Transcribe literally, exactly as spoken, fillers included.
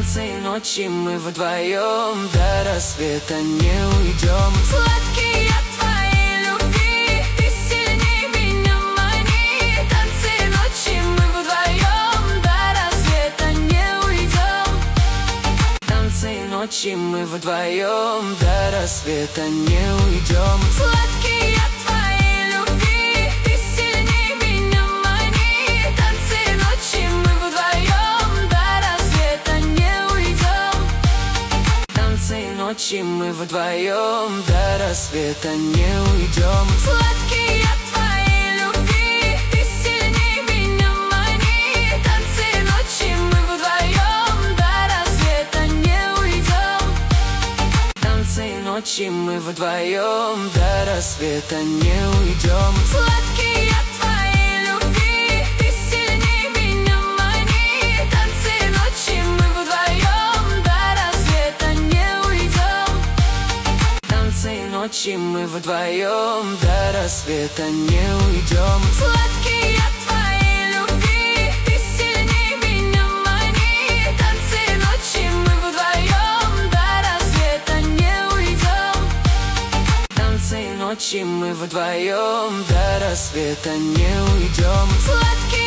Танцы ночи мы вдвоем, до рассвета не уйдем. Сладкий от твоей любви, ты сильней меня мани. Танцы ночи мы вдвоем, до рассвета не уйдем. Танцы ночи мы вдвоем, до рассвета не уйдем. Сладкий от твоей любви, ты сильней меня мани. Танцы ночи мы вдвоем, до рассвета не уйдем. Танцы ночи мы вдвоем, до рассвета не уйдем. Сладкий от твоей любви, ты сильней меня мани. Танцы ночи мы вдвоем, до рассвета не уйдем. Танцы ночи мы вдвоем, до рассвета не уйдем. Сладкий от твоей любви, ты сильней меня мани. Танцы ночи мы вдвоем, до рассвета не уйдем. Танцы ночи мы вдвоем, до рассвета не уйдем. Сладкий от твоей любви, ты сильней меня мани. Танцы ночи мы вдвоем, до рассвета не уйдем. Танцы ночи мы вдвоем, до рассвета не уйдем. Сладкий